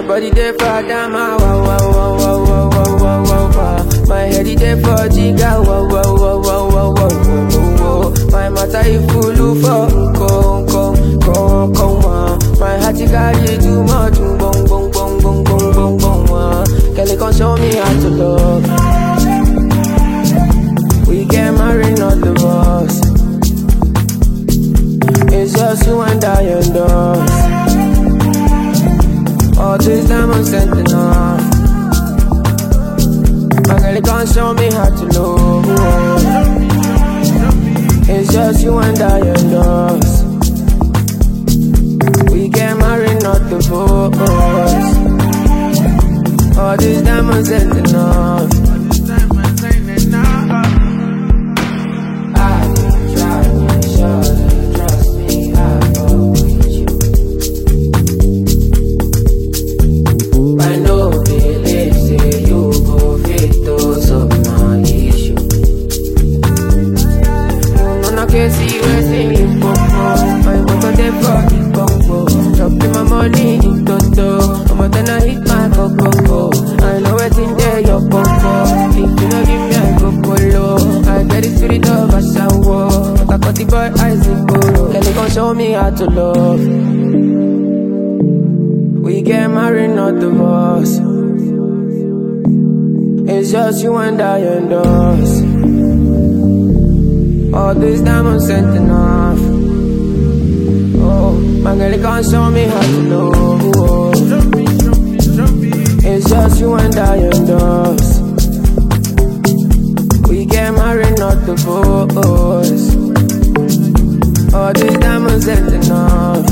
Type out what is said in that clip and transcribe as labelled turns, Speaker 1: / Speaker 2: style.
Speaker 1: My body there for Adama, wow, wow, wow, wow, wow, wow, wow, wow, wow. My head is there for Jiga, wow, wow, wow, wow, wow, wow, wow, wow. My matter is full for come. My heart is carry too much, bong, bong, bong, bong, bong, bong, bong. Kelly can show me how to love. We get married, not divorced. It's just you and I and us. All this diamonds sent enough. My girl can't show me how to love. It's just you and I and us. We get married, not divorced. All this diamonds sent enough. Show me how to love. We get married, not divorced. It's just you and I and us. All this diamonds sent enough. Oh, my girl can't show me how to love. It's just you and I and us. We get married, not divorced. All these diamonds ain't enough.